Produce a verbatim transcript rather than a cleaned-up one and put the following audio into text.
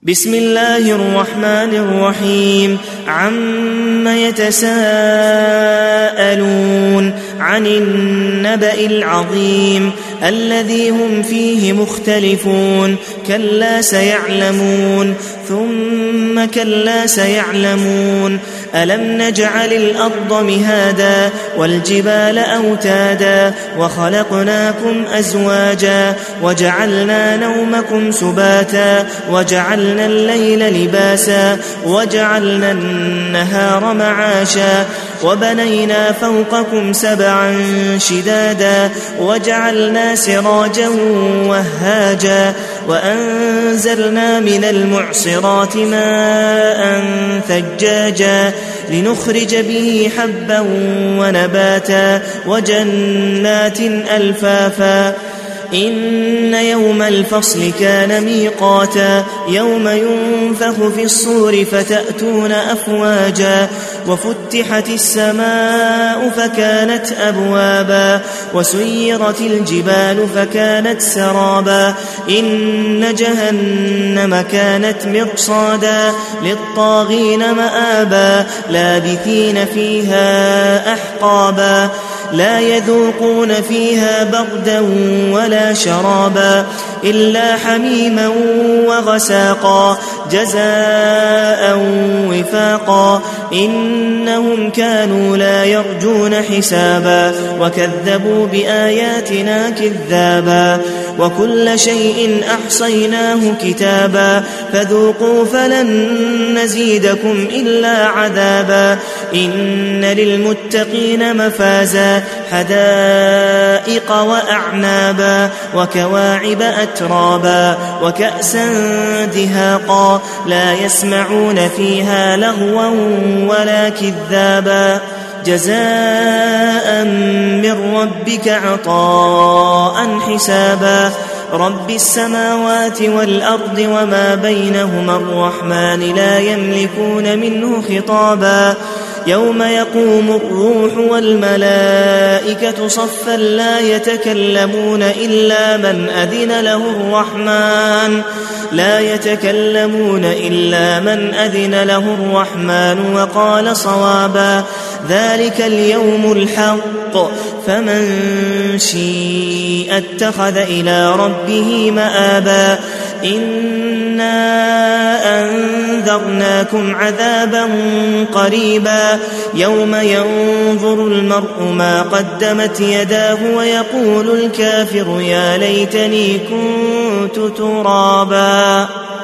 بسم الله الرحمن الرحيم عم يتساءلون عن النبأ العظيم الذي هم فيه مختلفون كلا سيعلمون ثم كلا سيعلمون ألم نجعل الأرض مهادا والجبال أوتادا وخلقناكم أزواجا وجعلنا نومكم سباتا وجعلنا الليل لباسا وجعلنا النهار معاشا وبنينا فوقكم سبعا شدادا وجعلنا سراجا وهاجا وأنزلنا من المعصرات ماء ثجاجا لنخرج به حبا ونباتا وجنات ألفافا إن يوم الفصل كان ميقاتا يوم ينفخ في الصور فتأتون أفواجا وفتحت السماء فكانت أبوابا وسيرت الجبال فكانت سرابا إن جهنم كانت مرصادا للطاغين مآبا لابثين فيها أحقابا لا يذوقون فيها بردا ولا شرابا إلا حميما وغساقا جزاء وفاقا إنهم كانوا لا يرجون حسابا وكذبوا بآياتنا كذابا وكل شيء أحصيناه كتابا فذوقوا فلن نزيدكم إلا عذابا إن للمتقين مفازا حدائق وأعنابا وكواعب أترابا وكأسا دهاقا لا يسمعون فيها لغوا ولا كذابا جزاء من ربك عطاء حسابا رب السماوات والأرض وما بينهما الرحمن لا يملكون منه خطابا يوم يقوم الروح والملائكة صفا لا يتكلمون إلا من أذن له الرحمن لا يتكلمون إلا من أذن له الرحمن وقال صوابا ذلك اليوم الحق فمن شيء اتخذ إلى ربه مآبا إنا أنذرناكم عذابا قريبا يوم ينظر المرء ما قدمت يداه ويقول الكافر يا ليتني كنت ترابا.